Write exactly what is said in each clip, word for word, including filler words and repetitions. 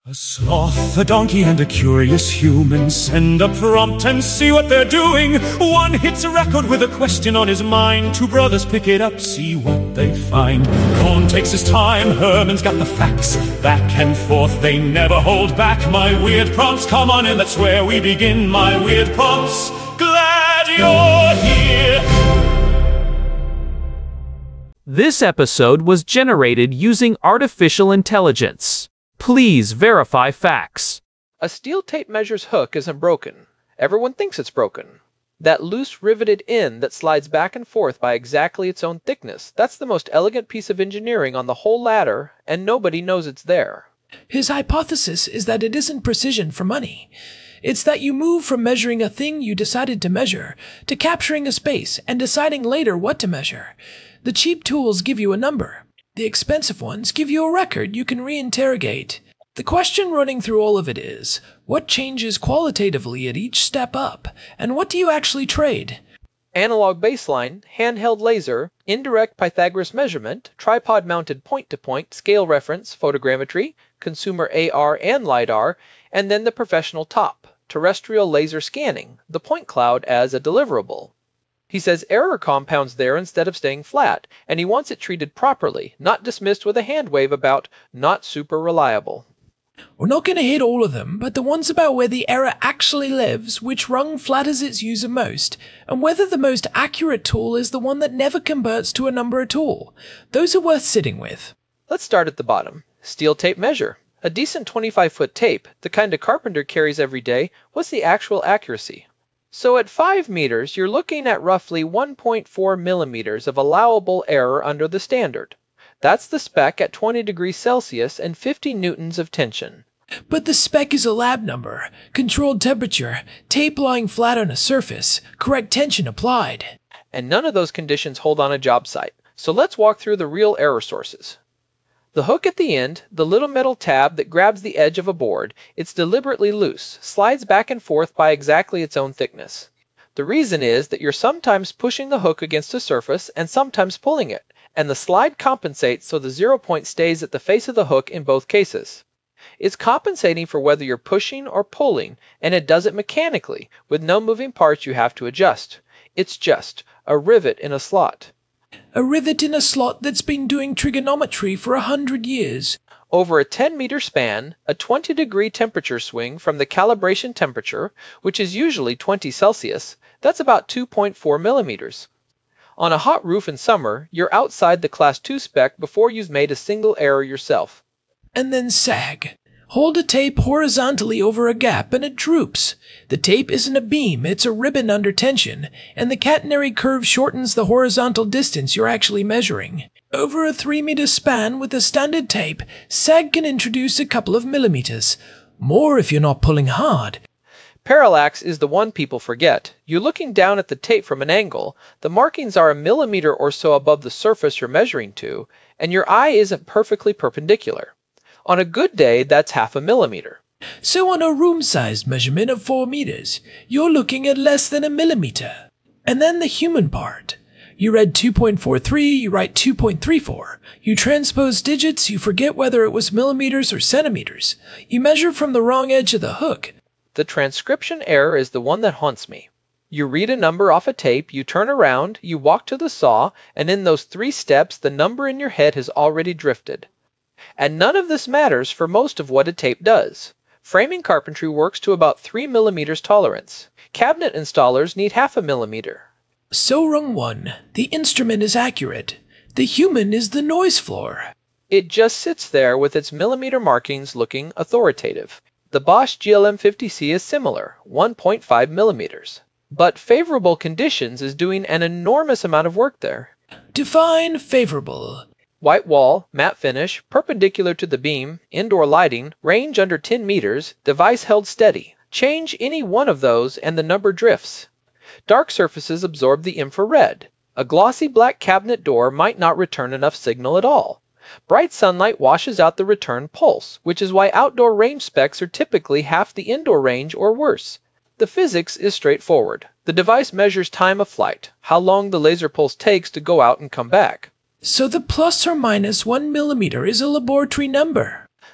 A sloth, a donkey, and a curious human send a prompt and see what they're doing. One hits a record with a question on his mind. Two brothers pick it up, see what they find. Cohn takes his time, Herman's got the facts. Back and forth, they never hold back. My weird prompts, come on in, that's where we begin. My weird prompts, glad you're here. This episode was generated using artificial intelligence. Please verify facts. A steel tape measure's hook isn't broken. Everyone thinks it's broken. That loose riveted end that slides back and forth by exactly its own thickness, that's the most elegant piece of engineering on the whole ladder, and nobody knows it's there. His hypothesis is that it isn't precision for money. It's that you move from measuring a thing you decided to measure to capturing a space and deciding later what to measure. The cheap tools give you a number. The expensive ones give you a record you can reinterrogate. The question running through all of it is, what changes qualitatively at each step up, and what do you actually trade? Analog baseline, handheld laser, indirect Pythagoras measurement, tripod-mounted point-to-point, scale reference, photogrammetry, consumer A R and LiDAR, and then the professional top, terrestrial laser scanning, the point cloud as a deliverable. He says error compounds there instead of staying flat, and he wants it treated properly, not dismissed with a hand wave about not super reliable. We're not going to hit all of them, but the ones about where the error actually lives, which rung flatters its user most, and whether the most accurate tool is the one that never converts to a number at all. Those are worth sitting with. Let's start at the bottom. Steel tape measure. A decent twenty-five foot tape, the kind a carpenter carries every day, what's the actual accuracy? So at five meters, you're looking at roughly one point four millimeters of allowable error under the standard. That's the spec at twenty degrees Celsius and fifty newtons of tension. But the spec is a lab number, controlled temperature, tape lying flat on a surface, correct tension applied. And none of those conditions hold on a job site. So let's walk through the real error sources. The hook at the end, the little metal tab that grabs the edge of a board, it's deliberately loose, slides back and forth by exactly its own thickness. The reason is that you're sometimes pushing the hook against a surface and sometimes pulling it, and the slide compensates so the zero point stays at the face of the hook in both cases. It's compensating for whether you're pushing or pulling, and it does it mechanically, with no moving parts you have to adjust. It's just a rivet in a slot. A rivet in a slot that's been doing trigonometry for a hundred years. Over a ten meter span, a twenty degree temperature swing from the calibration temperature, which is usually twenty Celsius, that's about two point four millimeters. On a hot roof in summer, you're outside the class two spec before you've made a single error yourself. And then sag. Hold a tape horizontally over a gap and it droops. The tape isn't a beam, it's a ribbon under tension, and the catenary curve shortens the horizontal distance you're actually measuring. Over a three meter span with a standard tape, sag can introduce a couple of millimeters. More if you're not pulling hard. Parallax is the one people forget. You're looking down at the tape from an angle, the markings are a millimeter or so above the surface you're measuring to, and your eye isn't perfectly perpendicular. On a good day, that's half a millimeter. So on a room-sized measurement of four meters, you're looking at less than a millimeter. And then the human part. You read two point four three, you write two point three four. You transpose digits, you forget whether it was millimeters or centimeters. You measure from the wrong edge of the hook. The transcription error is the one that haunts me. You read a number off a tape, you turn around, you walk to the saw, and in those three steps, the number in your head has already drifted. And none of this matters for most of what a tape does. Framing carpentry works to about three millimeters tolerance. Cabinet installers need half a millimeter. So rung one, the instrument is accurate. The human is the noise floor. It just sits there with its millimeter markings looking authoritative. The Bosch G L M fifty C is similar, one point five millimeters. But favorable conditions is doing an enormous amount of work there. Define favorable. White wall, matte finish, perpendicular to the beam, indoor lighting, range under ten meters, device held steady. Change any one of those and the number drifts. Dark surfaces absorb the infrared. A glossy black cabinet door might not return enough signal at all. Bright sunlight washes out the return pulse, which is why outdoor range specs are typically half the indoor range or worse. The physics is straightforward. The device measures time of flight, how long the laser pulse takes to go out and come back. So the plus or minus one millimeter is a laboratory number.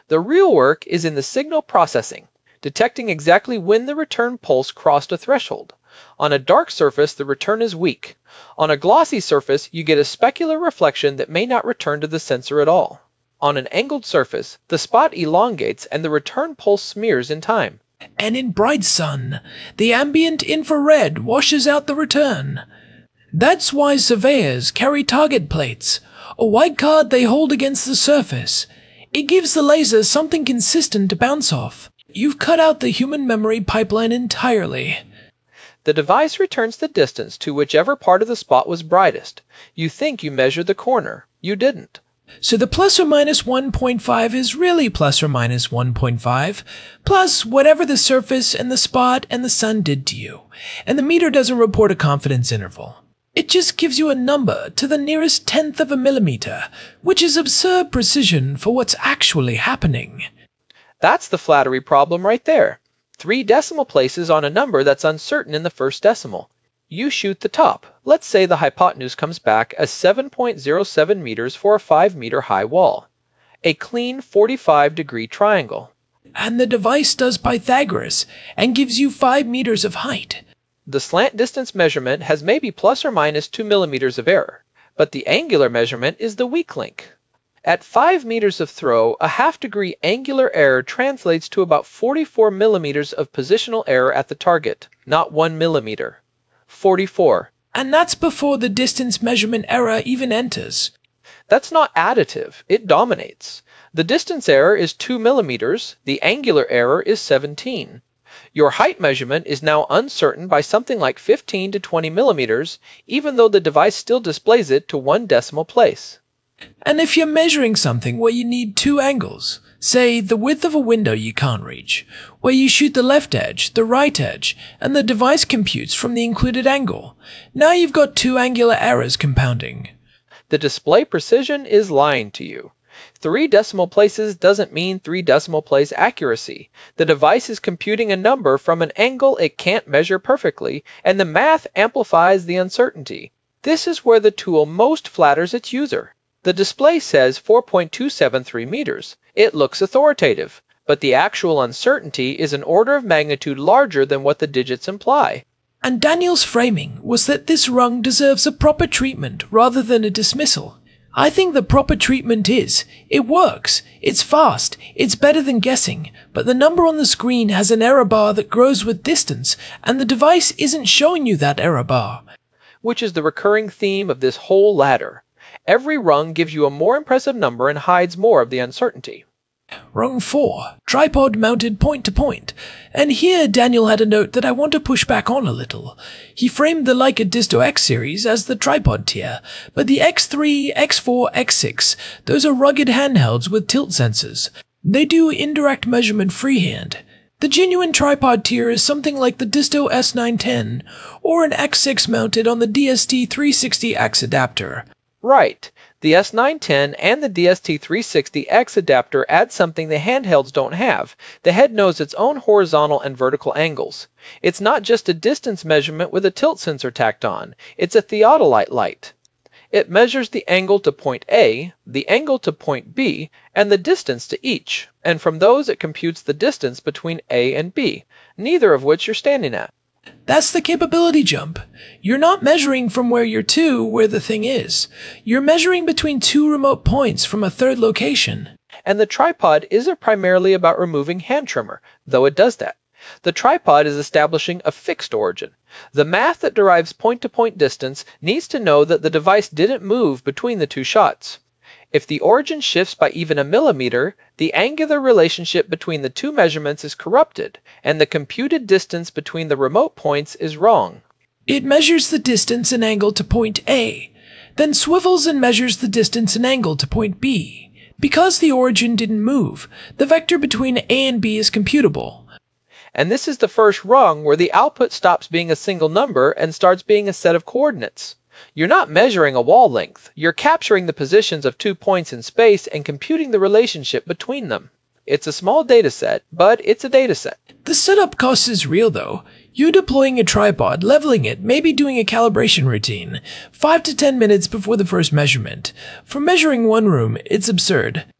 The real work is in the signal processing, detecting exactly when the return pulse crossed a threshold. On a dark surface, the return is weak. On a glossy surface, you get a specular reflection that may not return to the sensor at all. On an angled surface, the spot elongates and the return pulse smears in time. And in bright sun, the ambient infrared washes out the return. That's why surveyors carry target plates, a white card they hold against the surface. It gives the laser something consistent to bounce off. You've cut out the human memory pipeline entirely. The device returns the distance to whichever part of the spot was brightest. You think you measured the corner. You didn't. So the plus or minus one point five is really plus or minus one point five, plus whatever the surface and the spot and the sun did to you. And the meter doesn't report a confidence interval. It just gives you a number to the nearest tenth of a millimeter, which is absurd precision for what's actually happening. That's the flattery problem right there. Three decimal places on a number that's uncertain in the first decimal. You shoot the top. Let's say the hypotenuse comes back as seven point zero seven meters for a five meter high wall. A clean forty-five degree triangle. And the device does Pythagoras and gives you five meters of height. The slant distance measurement has maybe plus or minus two millimeters of error, but the angular measurement is the weak link. At five meters of throw, a half degree angular error translates to about forty-four millimeters of positional error at the target, not one millimeter. forty-four. And that's before the distance measurement error even enters. That's not additive, it dominates. The distance error is two millimeters, the angular error is seventeen. Your height measurement is now uncertain by something like fifteen to twenty millimeters, even though the device still displays it to one decimal place. And if you're measuring something where you need two angles, say the width of a window you can't reach, where you shoot the left edge, the right edge, and the device computes from the included angle, now you've got two angular errors compounding. The display precision is lying to you. Three decimal places doesn't mean three decimal place accuracy. The device is computing a number from an angle it can't measure perfectly, and the math amplifies the uncertainty. This is where the tool most flatters its user. The display says four point two seven three meters. It looks authoritative, but the actual uncertainty is an order of magnitude larger than what the digits imply. And Daniel's framing was that this rung deserves a proper treatment rather than a dismissal. I think the proper treatment is, it works, it's fast, it's better than guessing, but the number on the screen has an error bar that grows with distance, and the device isn't showing you that error bar. Which is the recurring theme of this whole ladder. Every rung gives you a more impressive number and hides more of the uncertainty. Rung four, tripod mounted point to point. And here Daniel had a note that I want to push back on a little. He framed the Leica Disto X series as the tripod tier, but the X three, X four, X six, those are rugged handhelds with tilt sensors. They do indirect measurement freehand. The genuine tripod tier is something like the Disto S nine ten, or an X six mounted on the D S T three sixty X adapter. Right. The S nine ten and the D S T three sixty X adapter add something the handhelds don't have. The head knows its own horizontal and vertical angles. It's not just a distance measurement with a tilt sensor tacked on. It's a theodolite light. It measures the angle to point A, the angle to point B, and the distance to each, and from those it computes the distance between A and B, neither of which you're standing at. That's the capability jump. You're not measuring from where you're to where the thing is. You're measuring between two remote points from a third location. And the tripod isn't primarily about removing hand trimmer, though it does that. The tripod is establishing a fixed origin. The math that derives point-to-point distance needs to know that the device didn't move between the two shots. If the origin shifts by even a millimeter, the angular relationship between the two measurements is corrupted, and the computed distance between the remote points is wrong. It measures the distance and angle to point A, then swivels and measures the distance and angle to point B. Because the origin didn't move, the vector between A and B is computable. And this is the first rung where the output stops being a single number and starts being a set of coordinates. You're not measuring a wall length. You're capturing the positions of two points in space and computing the relationship between them. It's a small data set, but it's a data set. The setup cost is real though. You're deploying a tripod, leveling it, maybe doing a calibration routine, five to ten minutes before the first measurement. For measuring one room, it's absurd.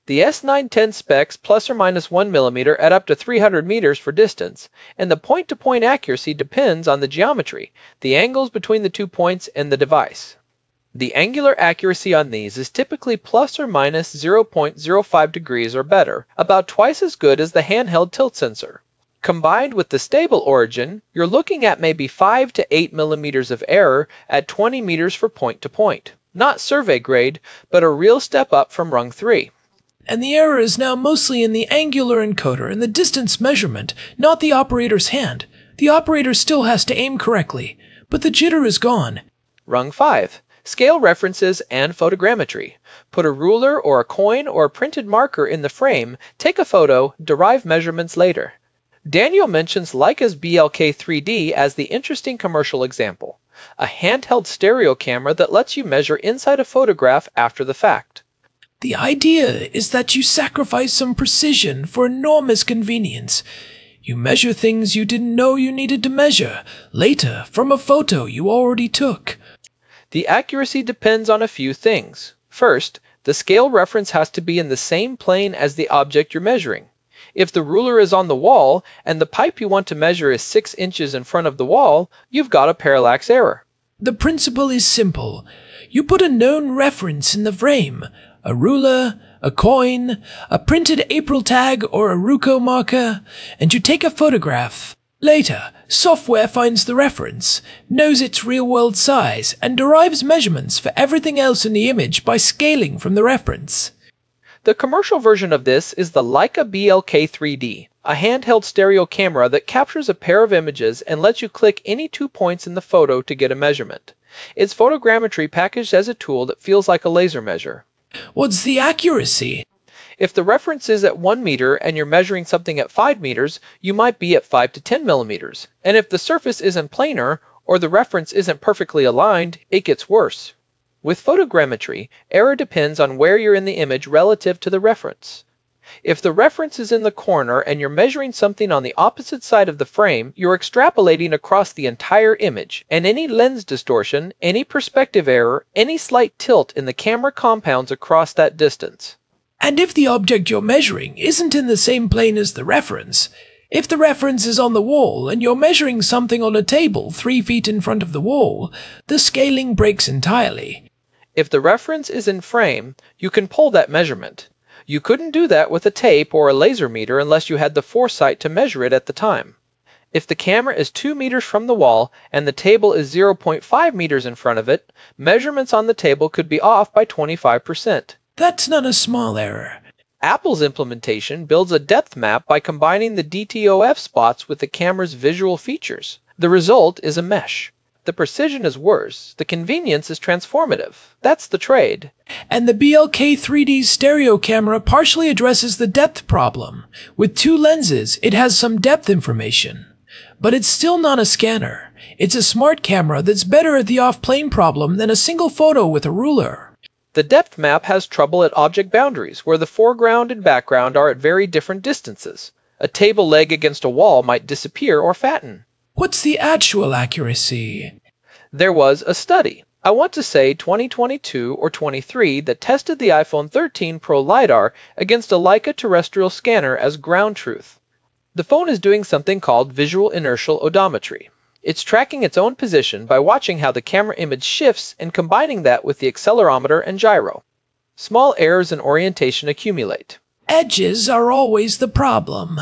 The S nine ten specs plus or minus one millimeter at up to three hundred meters for distance, and the point-to-point accuracy depends on the geometry, the angles between the two points and the device. The angular accuracy on these is typically plus or minus zero point zero five degrees or better, about twice as good as the handheld tilt sensor. Combined with the stable origin, you're looking at maybe five to eight millimeters of error at twenty meters for point-to-point. Not survey grade, but a real step up from rung three. And the error is now mostly in the angular encoder and the distance measurement, not the operator's hand. The operator still has to aim correctly, but the jitter is gone. Rung five. Scale references and photogrammetry. Put a ruler or a coin or a printed marker in the frame, take a photo, derive measurements later. Daniel mentions Leica's B L K three D as the interesting commercial example, a handheld stereo camera that lets you measure inside a photograph after the fact. The idea is that you sacrifice some precision for enormous convenience. You measure things you didn't know you needed to measure, later from a photo you already took. The accuracy depends on a few things. First, the scale reference has to be in the same plane as the object you're measuring. If the ruler is on the wall and the pipe you want to measure is six inches in front of the wall, you've got a parallax error. The principle is simple. You put a known reference in the frame, a ruler, a coin, a printed April tag, or a Ruco marker, and you take a photograph. Later, software finds the reference, knows its real-world size, and derives measurements for everything else in the image by scaling from the reference. The commercial version of this is the Leica B L K three D, a handheld stereo camera that captures a pair of images and lets you click any two points in the photo to get a measurement. It's photogrammetry packaged as a tool that feels like a laser measure. What's the accuracy? If the reference is at one meter and you're measuring something at five meters, you might be at five to ten millimeters. And if the surface isn't planar, or the reference isn't perfectly aligned, it gets worse. With photogrammetry, error depends on where you're in the image relative to the reference. If the reference is in the corner and you're measuring something on the opposite side of the frame, you're extrapolating across the entire image, and any lens distortion, any perspective error, any slight tilt in the camera compounds across that distance. And if the object you're measuring isn't in the same plane as the reference, if the reference is on the wall and you're measuring something on a table three feet in front of the wall, the scaling breaks entirely. If the reference is in frame, you can pull that measurement. You couldn't do that with a tape or a laser meter unless you had the foresight to measure it at the time. If the camera is two meters from the wall and the table is zero point five meters in front of it, measurements on the table could be off by twenty-five percent. That's not a small error. Apple's implementation builds a depth map by combining the D T O F spots with the camera's visual features. The result is a mesh. The precision is worse. The convenience is transformative. That's the trade. And the B L K three D stereo camera partially addresses the depth problem. With two lenses, it has some depth information. But it's still not a scanner. It's a smart camera that's better at the off-plane problem than a single photo with a ruler. The depth map has trouble at object boundaries, where the foreground and background are at very different distances. A table leg against a wall might disappear or fatten. What's the actual accuracy? There was a study, I want to say twenty twenty-two or twenty-three, that tested the iPhone thirteen Pro LiDAR against a Leica terrestrial scanner as ground truth. The phone is doing something called visual inertial odometry. It's tracking its own position by watching how the camera image shifts and combining that with the accelerometer and gyro. Small errors in orientation accumulate. Edges are always the problem.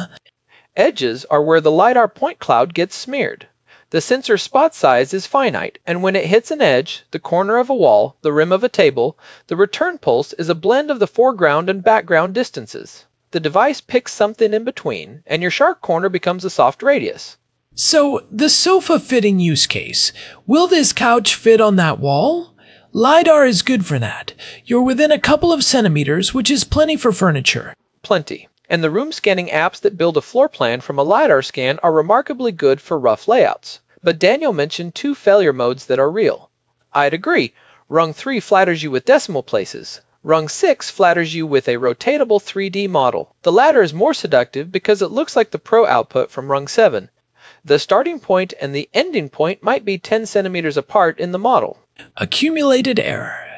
Edges are where the LiDAR point cloud gets smeared. The sensor spot size is finite, and when it hits an edge, the corner of a wall, the rim of a table, the return pulse is a blend of the foreground and background distances. The device picks something in between, and your sharp corner becomes a soft radius. So, the sofa fitting use case. Will this couch fit on that wall? LiDAR is good for that. You're within a couple of centimeters, which is plenty for furniture. Plenty. And the room scanning apps that build a floor plan from a LiDAR scan are remarkably good for rough layouts. But Daniel mentioned two failure modes that are real. I'd agree. Rung three flatters you with decimal places. Rung six flatters you with a rotatable three D model. The latter is more seductive because it looks like the Pro output from Rung seven. The starting point and the ending point might be ten centimeters apart in the model. Accumulated error.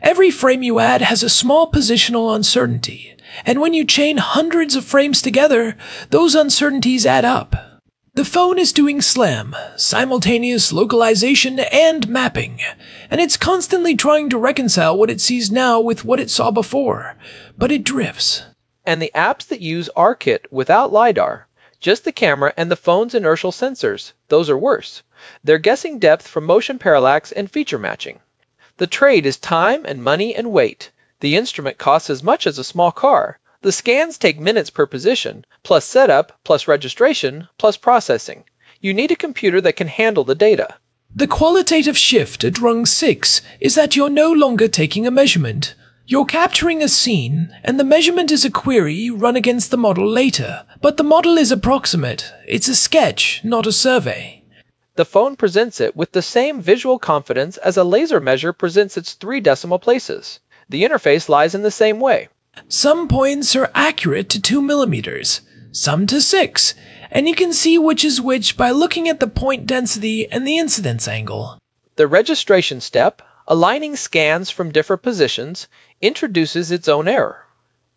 Every frame you add has a small positional uncertainty, and when you chain hundreds of frames together, those uncertainties add up. The phone is doing SLAM, simultaneous localization and mapping, and it's constantly trying to reconcile what it sees now with what it saw before, but it drifts. And the apps that use ARKit without LiDAR, just the camera and the phone's inertial sensors, those are worse. They're guessing depth from motion parallax and feature matching. The trade is time and money and weight. The instrument costs as much as a small car. The scans take minutes per position, plus setup, plus registration, plus processing. You need a computer that can handle the data. The qualitative shift at rung six is that you're no longer taking a measurement. You're capturing a scene, and the measurement is a query you run against the model later. But the model is approximate. It's a sketch, not a survey. The phone presents it with the same visual confidence as a laser measure presents its three decimal places. The interface lies in the same way. Some points are accurate to two millimeters, some to six, and you can see which is which by looking at the point density and the incidence angle. The registration step, aligning scans from different positions, introduces its own error.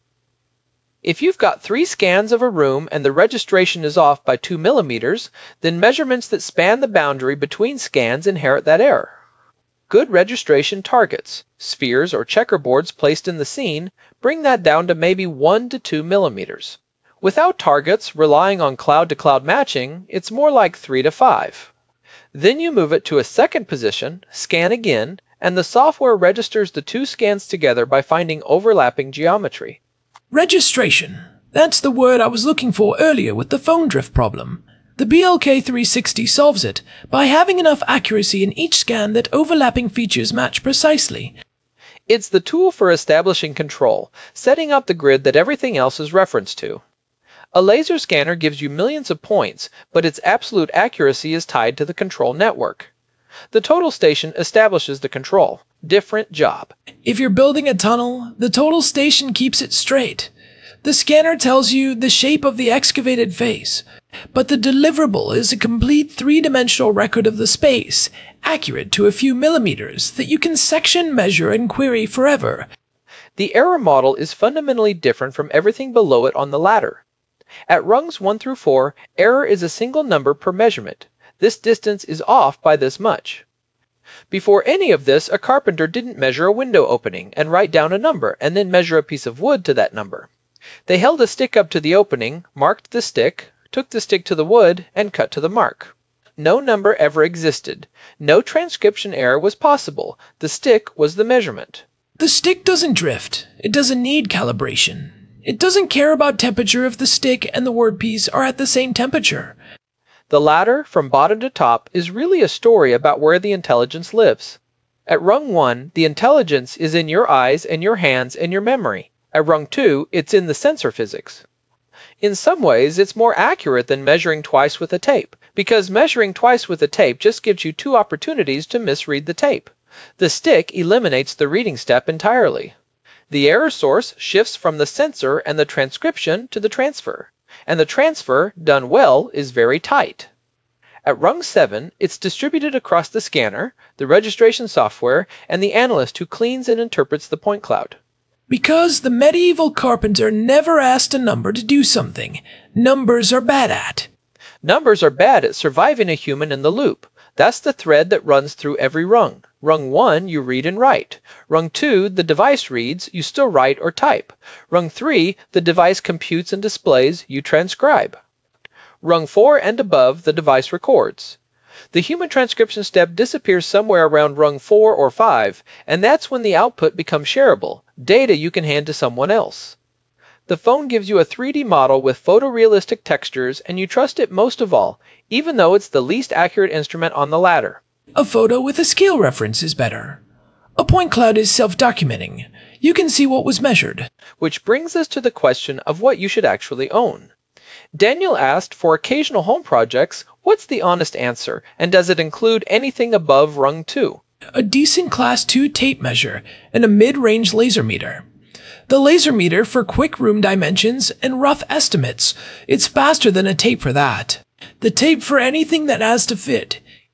If you've got three scans of a room and the registration is off by two millimeters, then measurements that span the boundary between scans inherit that error. Good registration targets, spheres or checkerboards placed in the scene, bring that down to maybe one to two millimeters. Without targets, relying on cloud-to-cloud matching, it's more like three to five. Then you move it to a second position, scan again, and the software registers the two scans together by finding overlapping geometry. Registration. That's the word I was looking for earlier with the phone drift problem. The B L K three sixty solves it by having enough accuracy in each scan that overlapping features match precisely. It's the tool for establishing control, setting up the grid that everything else is referenced to. A laser scanner gives you millions of points, but its absolute accuracy is tied to the control network. The total station establishes the control. Different job. If you're building a tunnel, the total station keeps it straight. The scanner tells you the shape of the excavated face, but the deliverable is a complete three-dimensional record of the space, accurate to a few millimeters, that you can section, measure, and query forever. The error model is fundamentally different from everything below it on the ladder. At rungs one through four, error is a single number per measurement. This distance is off by this much. Before any of this, a carpenter didn't measure a window opening and write down a number and then measure a piece of wood to that number. They held a stick up to the opening, marked the stick, took the stick to the wood, and cut to the mark. No number ever existed. No transcription error was possible. The stick was the measurement. The stick doesn't drift. It doesn't need calibration. It doesn't care about temperature if the stick and the word piece are at the same temperature. The ladder, from bottom to top, is really a story about where the intelligence lives. At rung one, the intelligence is in your eyes and your hands and your memory. At rung two, it's in the sensor physics. In some ways, it's more accurate than measuring twice with a tape, because measuring twice with a tape just gives you two opportunities to misread the tape. The stick eliminates the reading step entirely. The error source shifts from the sensor and the transcription to the transfer, and the transfer, done well, is very tight. At rung seven, it's distributed across the scanner, the registration software, and the analyst who cleans and interprets the point cloud. Because the medieval carpenter never asked a number to do something numbers are bad at. Numbers are bad at surviving a human in the loop. That's the thread that runs through every rung. Rung one, you read and write. Rung two, the device reads, you still write or type. Rung three, the device computes and displays, you transcribe. Rung four and above, the device records. The human transcription step disappears somewhere around rung four or five, and that's when the output becomes shareable, data you can hand to someone else. The phone gives you a three D model with photorealistic textures, and you trust it most of all, even though it's the least accurate instrument on the ladder. A photo with a scale reference is better. A point cloud is self-documenting. You can see what was measured. Which brings us to the question of what you should actually own. Daniel asked, for occasional home projects, what's the honest answer, and does it include anything above rung two? A decent class two tape measure and a mid-range laser meter. The laser meter for quick room dimensions and rough estimates. It's faster than a tape for that. The tape for anything that has to fit.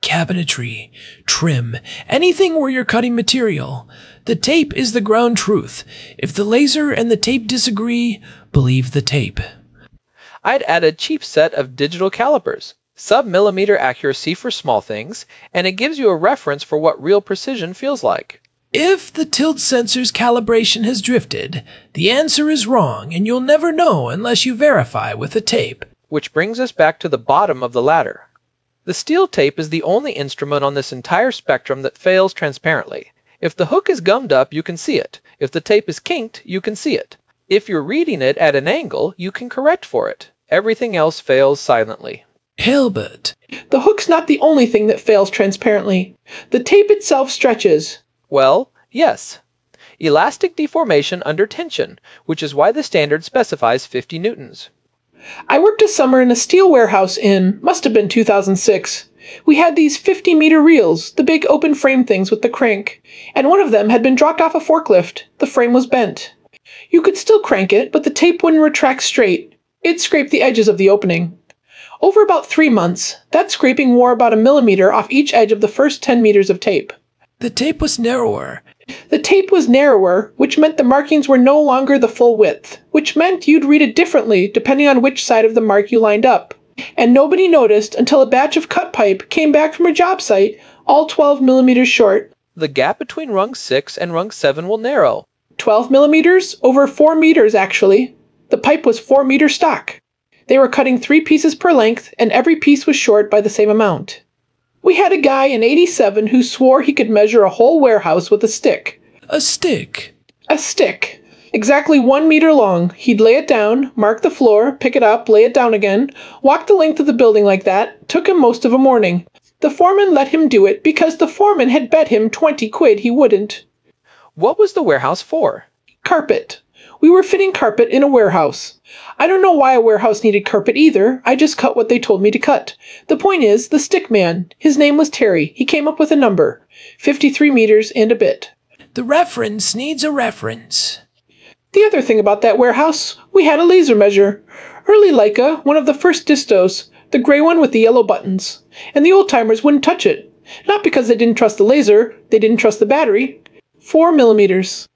cabinetry, trim, anything where you're cutting material. The tape is the ground truth. If the laser and the tape disagree, believe the tape. I'd add a cheap set of digital calipers, sub-millimeter accuracy for small things, and it gives you a reference for what real precision feels like. If the tilt sensor's calibration has drifted, the answer is wrong, and you'll never know unless you verify with a tape. Which brings us back to the bottom of the ladder. The steel tape is the only instrument on this entire spectrum that fails transparently. If the hook is gummed up, you can see it. If the tape is kinked, you can see it. If you're reading it at an angle, you can correct for it. Everything else fails silently. Hilbert. The hook's not the only thing that fails transparently. The tape itself stretches. Well, yes. Elastic deformation under tension, which is why the standard specifies fifty newtons. I worked a summer in a steel warehouse in, must have been two thousand six. We had these fifty meter reels, the big open frame things with the crank, and one of them had been dropped off a forklift. The frame was bent. You could still crank it, but the tape wouldn't retract straight. It scraped the edges of the opening. Over about three months, that scraping wore about a millimeter off each edge of the first ten meters of tape. The tape was narrower. The tape was narrower, which meant the markings were no longer the full width, which meant you'd read it differently depending on which side of the mark you lined up. And nobody noticed until a batch of cut pipe came back from a job site, all twelve millimeters short. The gap between rung six and rung seven will narrow. twelve millimeters? Over four meters, actually. The pipe was four meter stock. They were cutting three pieces per length, and every piece was short by the same amount. We had a guy in eighty-seven who swore he could measure a whole warehouse with a stick. A stick? A stick. Exactly one meter long. He'd lay it down, mark the floor, pick it up, lay it down again, walk the length of the building like that. Took him most of a morning. The foreman let him do it because the foreman had bet him twenty quid he wouldn't. What was the warehouse for? Carpet. We were fitting carpet in a warehouse. I don't know why a warehouse needed carpet either. I just cut what they told me to cut. The point is, the stick man, his name was Terry. He came up with a number. fifty-three meters and a bit. The reference needs a reference. The other thing about that warehouse, we had a laser measure. Early Leica, one of the first distos, the gray one with the yellow buttons. And the old-timers wouldn't touch it. Not because they didn't trust the laser, they didn't trust the battery. Four millimeters.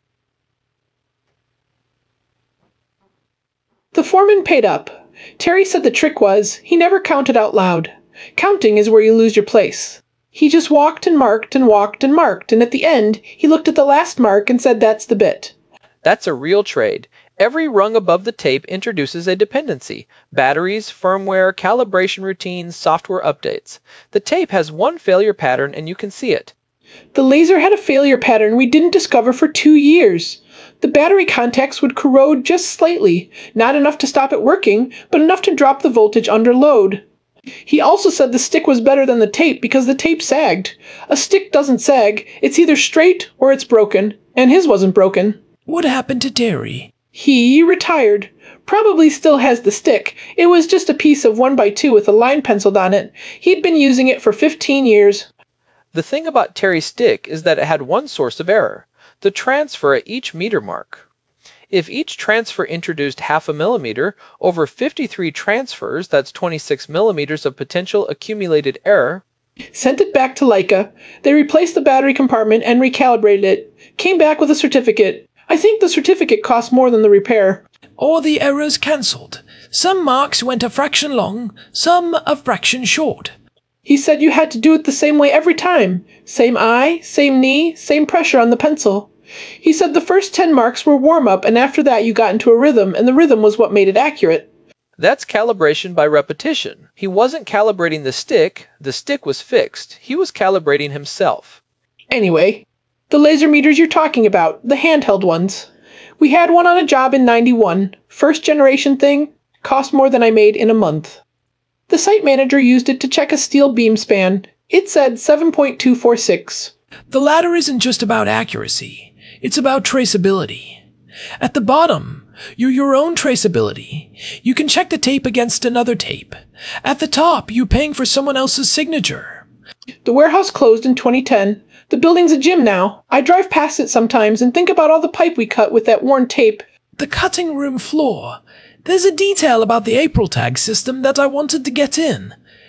The foreman paid up. Terry said the trick was, he never counted out loud. Counting is where you lose your place. He just walked and marked and walked and marked, and at the end, he looked at the last mark and said that's the bit. That's a real trade. Every rung above the tape introduces a dependency. Batteries, firmware, calibration routines, software updates. The tape has one failure pattern and you can see it. The laser had a failure pattern we didn't discover for two years. The battery contacts would corrode just slightly, not enough to stop it working, but enough to drop the voltage under load. He also said the stick was better than the tape because the tape sagged. A stick doesn't sag, it's either straight or it's broken, and his wasn't broken. What happened to Terry? He retired. Probably still has the stick. It was just a piece of one by two with a line penciled on it. He'd been using it for fifteen years. The thing about Terry's stick is that it had one source of error. The transfer at each meter mark. If each transfer introduced half a millimeter, over fifty-three transfers, that's twenty-six millimeters of potential accumulated error. Sent it back to Leica. They replaced the battery compartment and recalibrated it. Came back with a certificate. I think the certificate cost more than the repair. Or the errors cancelled. Some marks went a fraction long, some a fraction short. He said you had to do it the same way every time. Same eye, same knee, same pressure on the pencil. He said the first ten marks were warm-up, and after that you got into a rhythm, and the rhythm was what made it accurate. That's calibration by repetition. He wasn't calibrating the stick, the stick was fixed. He was calibrating himself. Anyway, the laser meters you're talking about, the handheld ones. We had one on a job in ninety-one. First generation thing, cost more than I made in a month. The site manager used it to check a steel beam span. It said seven point two four six. The ladder isn't just about accuracy. It's about traceability. At the bottom, you're your own traceability. You can check the tape against another tape. At the top, you're paying for someone else's signature. The warehouse closed in twenty ten. The building's a gym now. I drive past it sometimes and think about all the pipe we cut with that worn tape. The cutting room floor. There's a detail about the April tag system that I wanted to get in.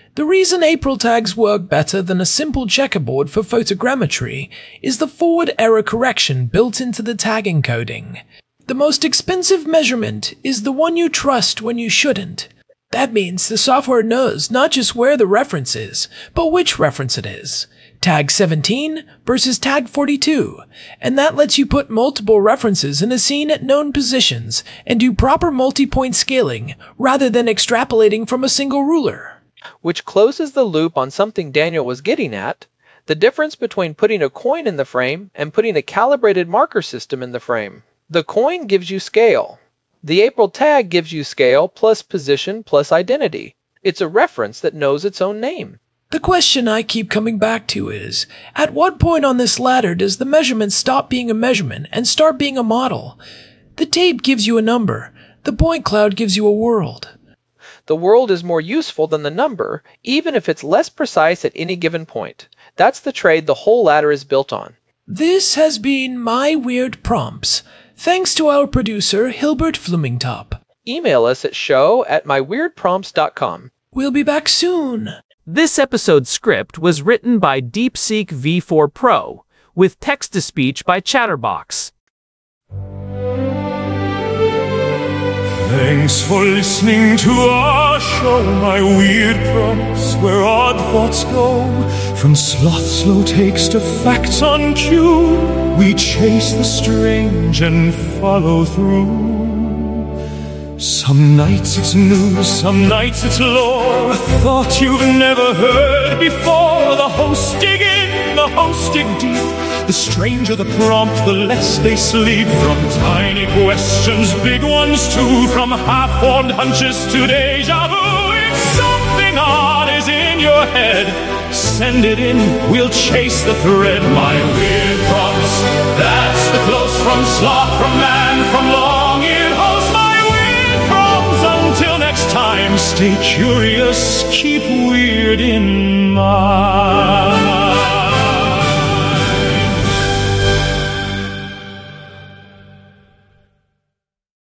The reason April tags work better than a simple checkerboard for photogrammetry is the forward error correction built into the tag encoding. The most expensive measurement is the one you trust when you shouldn't. That means the software knows not just where the reference is, but which reference it is. Tag seventeen versus tag forty-two, and that lets you put multiple references in a scene at known positions and do proper multi-point scaling rather than extrapolating from a single ruler. Which closes the loop on something Daniel was getting at, the difference between putting a coin in the frame and putting a calibrated marker system in the frame. The coin gives you scale. The April tag gives you scale plus position plus identity. It's a reference that knows its own name. The question I keep coming back to is, at what point on this ladder does the measurement stop being a measurement and start being a model? The tape gives you a number. The point cloud gives you a world. The world is more useful than the number, even if it's less precise at any given point. That's the trade the whole ladder is built on. This has been My Weird Prompts. Thanks to our producer, Hilbert Flumingtop. Email us at show at my weird prompts dot com. We'll be back soon. This episode's script was written by DeepSeek V four Pro, with text-to-speech by Chatterbox. Thanks for listening to our show, My Weird Prompts, where odd thoughts go. From sloth slow takes to facts on cue, we chase the strange and follow through. Some nights it's news, some nights it's lore, a thought you've never heard before. The hosts dig in, the hosts dig deep. The stranger the prompt, the less they sleep. From tiny questions, big ones too, from half-formed hunches to deja vu. If something odd is in your head, send it in, we'll chase the thread. My weird prompts, that's the close from sloth, from man, from long-eared host. My weird prompts, until next time, stay curious, keep weird in mind.